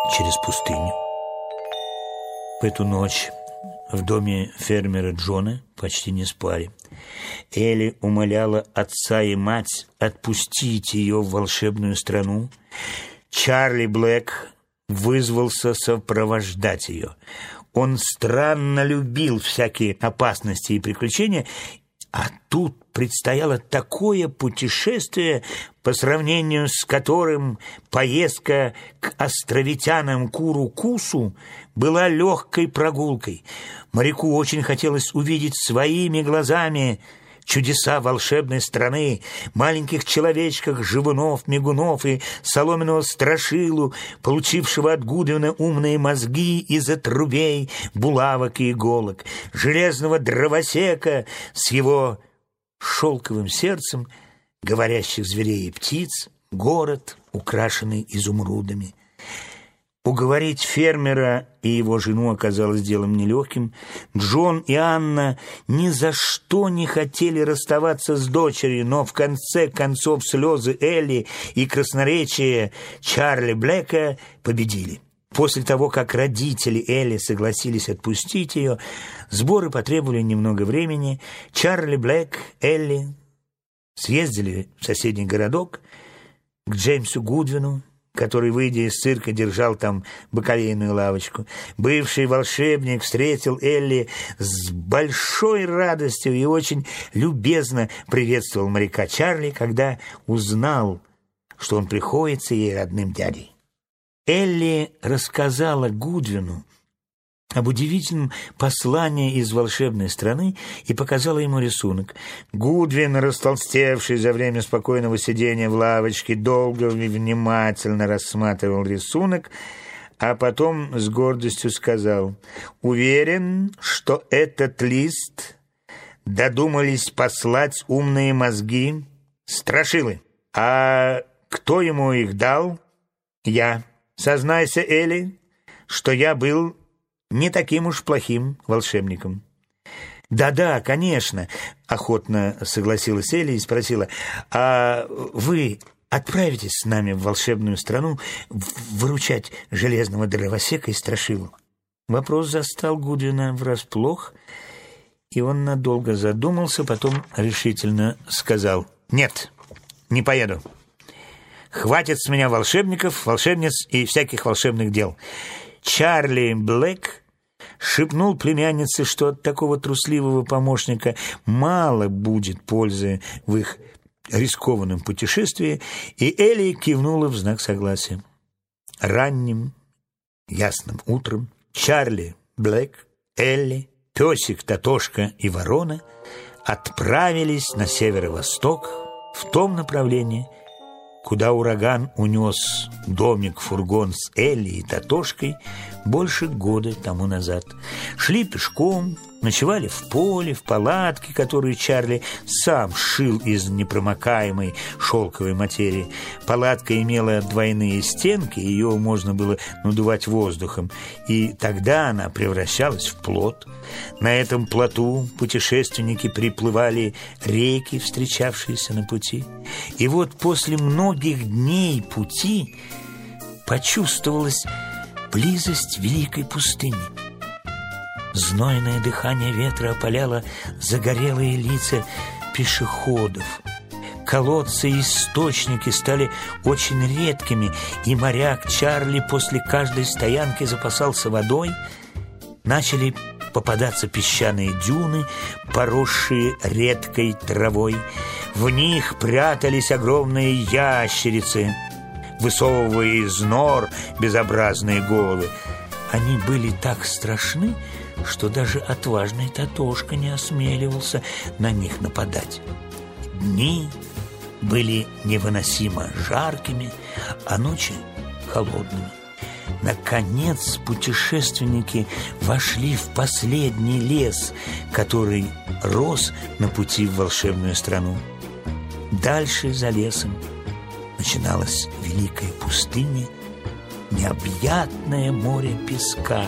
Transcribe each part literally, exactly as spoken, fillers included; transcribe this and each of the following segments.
через пустыню. В эту ночь в доме фермера Джона почти не спали. Элли умоляла отца и мать отпустить ее в волшебную страну. Чарли Блэк вызвался сопровождать ее. Он странно любил всякие опасности и приключения, а тут предстояло такое путешествие, по сравнению с которым поездка к островитянам Куру-Кусу была легкой прогулкой. Моряку очень хотелось увидеть своими глазами чудеса волшебной страны, маленьких человечков, живунов, мигунов и соломенного страшилу, получившего от Гудвина умные мозги из отрубей, булавок и иголок, железного дровосека с его шелковым сердцем, говорящих зверей и птиц, город, украшенный изумрудами. Уговорить фермера и его жену оказалось делом нелегким. Джон и Анна ни за что не хотели расставаться с дочерью, но в конце концов слезы Элли и красноречие Чарли Блэка победили. После того, как родители Элли согласились отпустить ее, сборы потребовали немного времени. Чарли Блэк, Элли съездили в соседний городок к Джеймсу Гудвину, который, выйдя из цирка, держал там бакалейную лавочку. Бывший волшебник встретил Элли с большой радостью и очень любезно приветствовал моряка Чарли, когда узнал, что он приходится ей родным дядей. Элли рассказала Гудвину об удивительном послании из волшебной страны и показала ему рисунок. Гудвин, растолстевший за время спокойного сидения в лавочке, долго и внимательно рассматривал рисунок, а потом с гордостью сказал: «Уверен, что этот лист додумались послать умные мозги страшилы. А кто ему их дал? Я. Сознайся, Элли, что я был не таким уж плохим волшебником». «Да-да, конечно», — охотно согласилась Элли и спросила: «А вы отправитесь с нами в волшебную страну выручать железного дровосека и страшилу?» Вопрос застал Гудвина врасплох, и он надолго задумался, потом решительно сказал: «Нет, не поеду. Хватит с меня волшебников, волшебниц и всяких волшебных дел». Чарли Блэк шепнул племяннице, что от такого трусливого помощника мало будет пользы в их рискованном путешествии, и Элли кивнула в знак согласия. Ранним ясным утром Чарли Блэк, Элли, песик Татошка и ворона отправились на северо-восток в том направлении, куда ураган унес домик-фургон с Элли и Татошкой больше года тому назад. Шли пешком, ночевали в поле, в палатке, которую Чарли сам шил из непромокаемой шелковой материи. Палатка имела двойные стенки, ее можно было надувать воздухом, и тогда она превращалась в плот. На этом плоту путешественники приплывали реки, встречавшиеся на пути. И вот после многих дней пути почувствовалась близость великой пустыни. Знойное дыхание ветра опаляло загорелые лица пешеходов. Колодцы и источники стали очень редкими, и моряк Чарли после каждой стоянки запасался водой. Начали попадаться песчаные дюны, поросшие редкой травой. В них прятались огромные ящерицы, высовывая из нор безобразные головы. Они были так страшны, что даже отважный Татошка не осмеливался на них нападать. Дни были невыносимо жаркими, а ночи холодными. Наконец путешественники вошли в последний лес, который рос на пути в волшебную страну. Дальше за лесом начиналась великая пустыня, необъятное море песка.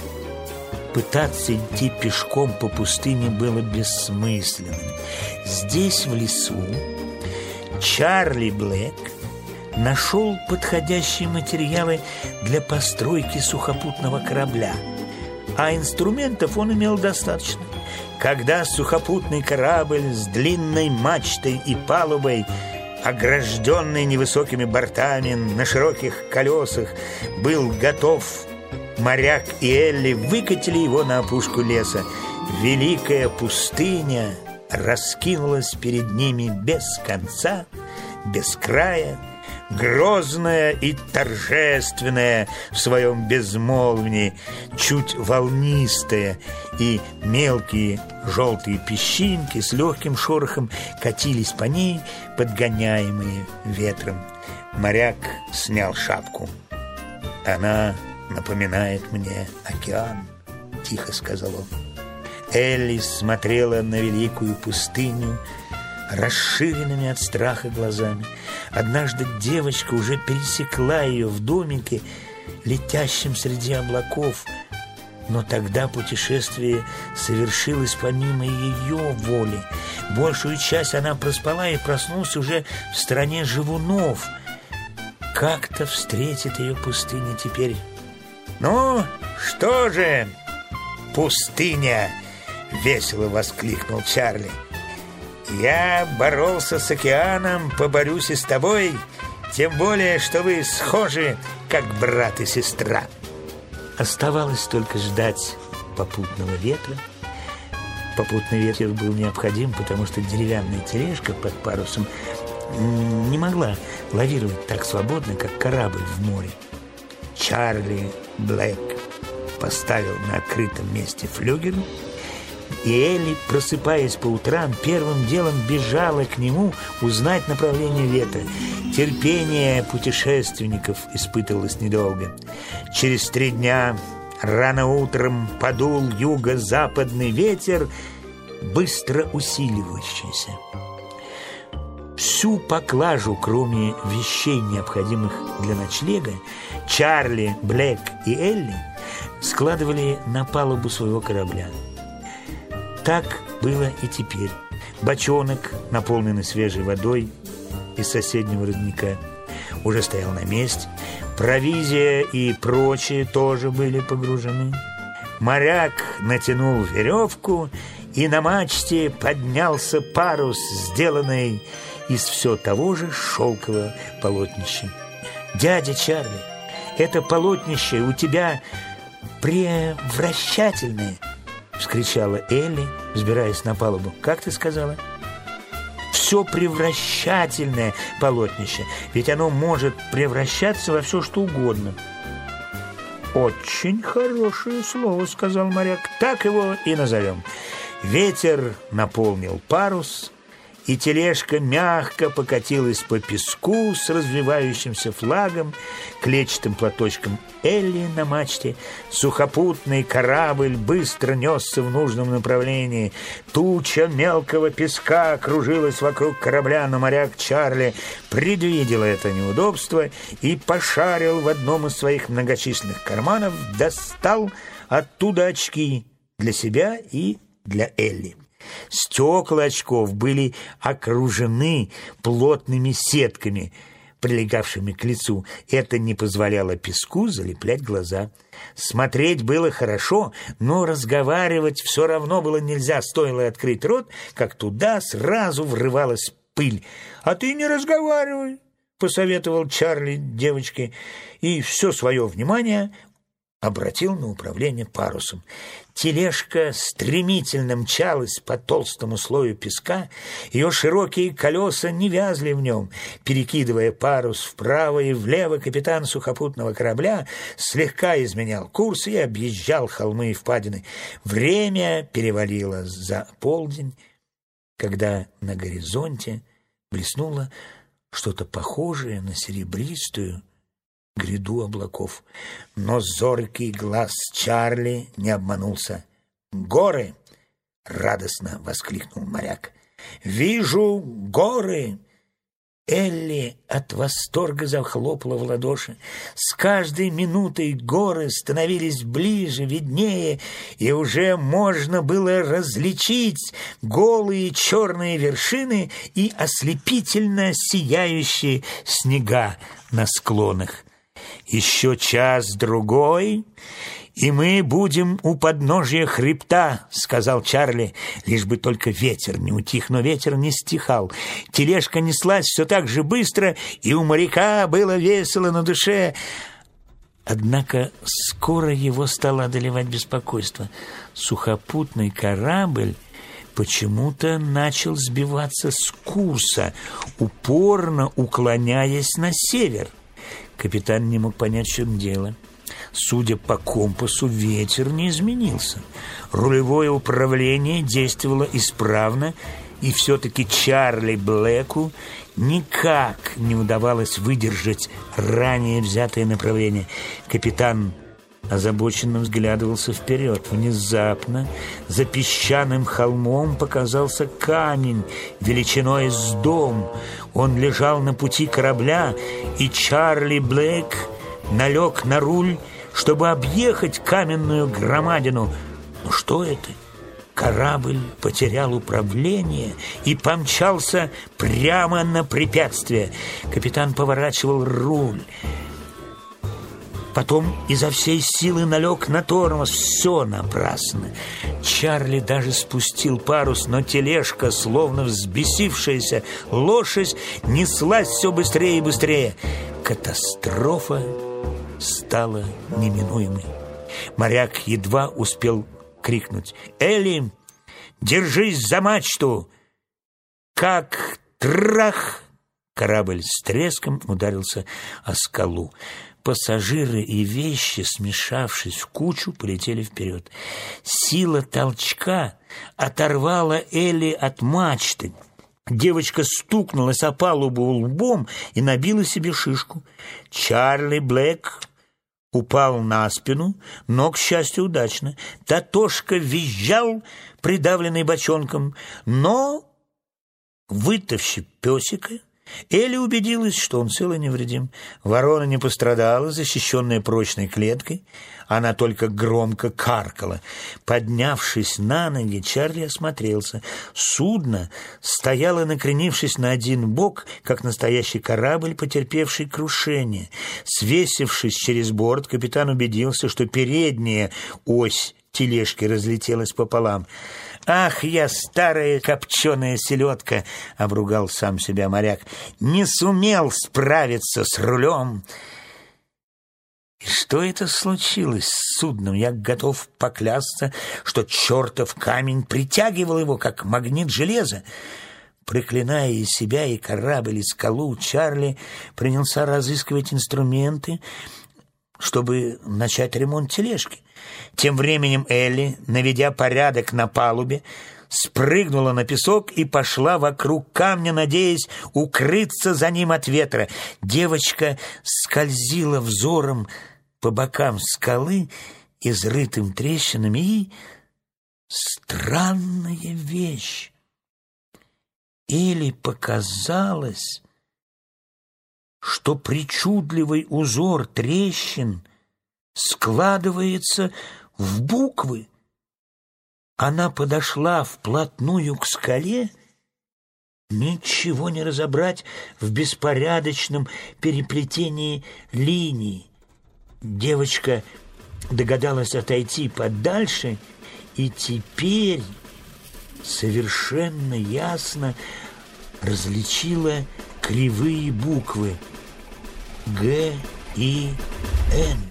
Пытаться идти пешком по пустыне было бессмысленным. Здесь, в лесу, Чарли Блэк нашел подходящие материалы для постройки сухопутного корабля, а инструментов он имел достаточно. Когда сухопутный корабль с длинной мачтой и палубой, огражденный невысокими бортами на широких колесах, был готов, моряк и Элли выкатили его на опушку леса. Великая пустыня раскинулась перед ними без конца, без края, грозная и торжественная в своем безмолвии, чуть волнистая, и мелкие желтые песчинки с легким шорохом катились по ней, подгоняемые ветром. Моряк снял шапку. «Она напоминает мне океан», — тихо сказал он. Элли смотрела на великую пустыню расширенными от страха глазами. Однажды девочка уже пересекла ее в домике, летящем среди облаков, но тогда путешествие совершилось помимо ее воли. Большую часть она проспала и проснулась уже в стране живунов. Как-то встретит ее пустыня теперь. «Ну, что же, пустыня!» — весело воскликнул Чарли. «Я боролся с океаном, поборюсь и с тобой, тем более, что вы схожи, как брат и сестра». Оставалось только ждать попутного ветра. Попутный ветер был необходим, потому что деревянная тележка под парусом не могла лавировать так свободно, как корабль в море. Чарли Блэк поставил на открытом месте флюгер, и Элли, просыпаясь по утрам, первым делом бежала к нему узнать направление ветра. Терпение путешественников испытывалось недолго. Через три дня рано утром подул юго-западный ветер, быстро усиливающийся. Всю поклажу, кроме вещей, необходимых для ночлега, Чарли, Блэк и Элли складывали на палубу своего корабля. Так было и теперь. Бочонок, наполненный свежей водой из соседнего родника, уже стоял на месте. Провизия и прочее тоже были погружены. Моряк натянул веревку, и на мачте поднялся парус, сделанный из все того же шелкового полотнища. «Дядя Чарли, это полотнище у тебя превращательное!» — вскричала Элли, взбираясь на палубу. «Как ты сказала?» «Все превращательное полотнище, ведь оно может превращаться во все, что угодно». «Очень хорошее слово», — сказал моряк. «Так его и назовем». Ветер наполнил парус, и тележка мягко покатилась по песку с развивающимся флагом, клетчатым платочком Элли на мачте. Сухопутный корабль быстро несся в нужном направлении. Туча мелкого песка кружилась вокруг корабля, но моряк Чарли предвидел это неудобство и пошарил в одном из своих многочисленных карманов, достал оттуда очки для себя и для Элли. Стекла очков были окружены плотными сетками, прилегавшими к лицу. Это не позволяло песку залеплять глаза. Смотреть было хорошо, но разговаривать все равно было нельзя. Стоило открыть рот, как туда сразу врывалась пыль. «А ты не разговаривай», — посоветовал Чарли девочке, и все свое внимание обратил на управление парусом. Тележка стремительно мчалась по толстому слою песка, ее широкие колеса не вязли в нем. Перекидывая парус вправо и влево, капитан сухопутного корабля слегка изменял курс и объезжал холмы и впадины. Время перевалило за полдень, когда на горизонте блеснуло что-то похожее на серебристую гряду облаков. Но зоркий глаз Чарли не обманулся. «Горы!» — радостно воскликнул моряк. «Вижу горы!» Элли от восторга захлопала в ладоши. С каждой минутой горы становились ближе, виднее, и уже можно было различить голые черные вершины и ослепительно сияющие снега на склонах. «Еще час-другой, и мы будем у подножия хребта», — сказал Чарли, лишь бы только ветер не утих. Но ветер не стихал. Тележка неслась все так же быстро, и у моряка было весело на душе. Однако скоро его стало одолевать беспокойство. Сухопутный корабль почему-то начал сбиваться с курса, упорно уклоняясь на север. Капитан не мог понять, в чем дело. Судя по компасу, ветер не изменился. Рулевое управление действовало исправно, и все-таки Чарли Блэку никак не удавалось выдержать ранее взятое направление. Капитан озабоченно взглядывался вперед. Внезапно за песчаным холмом показался камень величиной с дом. Он лежал на пути корабля, и Чарли Блэк налег на руль, чтобы объехать каменную громадину. Но что это? Корабль потерял управление и помчался прямо на препятствие. Капитан поворачивал руль, потом изо всей силы налег на тормоз. Все напрасно. Чарли даже спустил парус, но тележка, словно взбесившаяся лошадь, неслась все быстрее и быстрее. Катастрофа стала неминуемой. Моряк едва успел крикнуть: «Элли, держись за мачту!» Как трах! Корабль с треском ударился о скалу. Пассажиры и вещи, смешавшись в кучу, полетели вперед. Сила толчка оторвала Элли от мачты. Девочка стукнулась о палубу лбом и набила себе шишку. Чарли Блэк упал на спину, но, к счастью, удачно. Татошка визжал, придавленный бочонком, но, вытащив песика, Элли убедилась, что он цел и невредим. Ворона не пострадала, защищенная прочной клеткой. Она только громко каркала. Поднявшись на ноги, Чарли осмотрелся. Судно стояло, накренившись на один бок, как настоящий корабль, потерпевший крушение. Свесившись через борт, капитан убедился, что передняя ось тележки разлетелась пополам. «Ах, я старая копченая селедка!» — обругал сам себя моряк. «Не сумел справиться с рулем!» И что это случилось с судном? Я готов поклясться, что чертов камень притягивал его, как магнит железа. Проклиная и себя, и корабль, и скалу, Чарли принялся разыскивать инструменты, чтобы начать ремонт тележки. Тем временем Элли, наведя порядок на палубе, спрыгнула на песок и пошла вокруг камня, надеясь укрыться за ним от ветра. Девочка скользила взором по бокам скалы, изрытым трещинами, и странная вещь. Элли показалось, что причудливый узор трещин складывается в буквы. Она подошла вплотную к скале. Ничего не разобрать в беспорядочном переплетении линий. Девочка догадалась отойти подальше и теперь совершенно ясно различила кривые буквы Г и Н.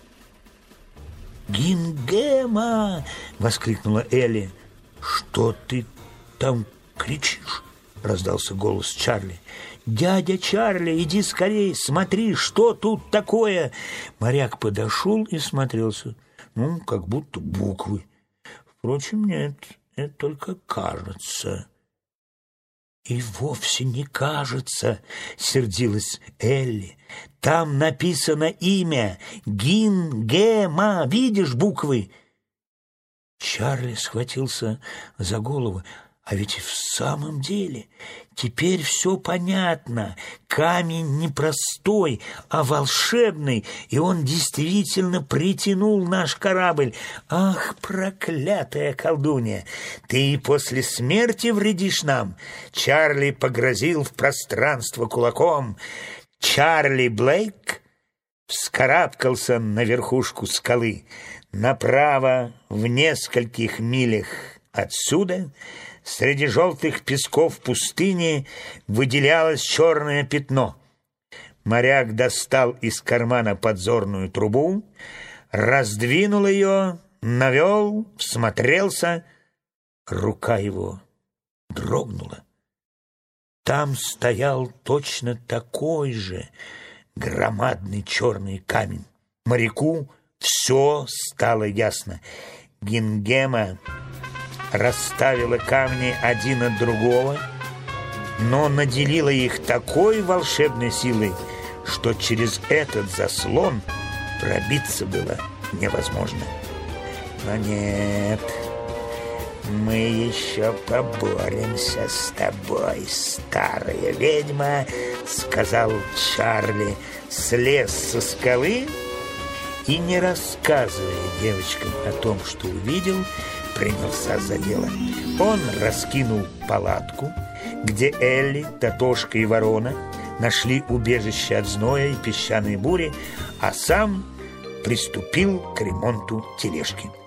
«Гингема!» — воскликнула Элли. «Что ты там кричишь?» — раздался голос Чарли. «Дядя Чарли, иди скорей, смотри, что тут такое!» Моряк подошел и смотрелся. Ну, как будто буквы. Впрочем, нет, это только кажется. «И вовсе не кажется», — сердилась Элли. «Там написано имя Гингема. Видишь буквы?» Чарли схватился за голову. А ведь в самом деле теперь все понятно. Камень не простой, а волшебный, и он действительно притянул наш корабль. Ах, проклятая колдунья! Ты и после смерти вредишь нам. Чарли погрозил в пространство кулаком. Чарли Блейк вскарабкался на верхушку скалы. Направо, в нескольких милях отсюда, среди желтых песков пустыни, выделялось черное пятно. Моряк достал из кармана подзорную трубу, раздвинул ее, навел, всмотрелся. Рука его дрогнула. Там стоял точно такой же громадный черный камень. Моряку все стало ясно. Гингема расставила камни один от другого, но наделила их такой волшебной силой, что через этот заслон пробиться было невозможно. Но нет, мы еще поборемся с тобой, старая ведьма, сказал Чарли, слез со скалы и, не рассказывая девочкам о том, что увидел, принялся за дело. Он раскинул палатку, где Элли, Татошка и Ворона нашли убежище от зноя и песчаной бури, а сам приступил к ремонту тележки.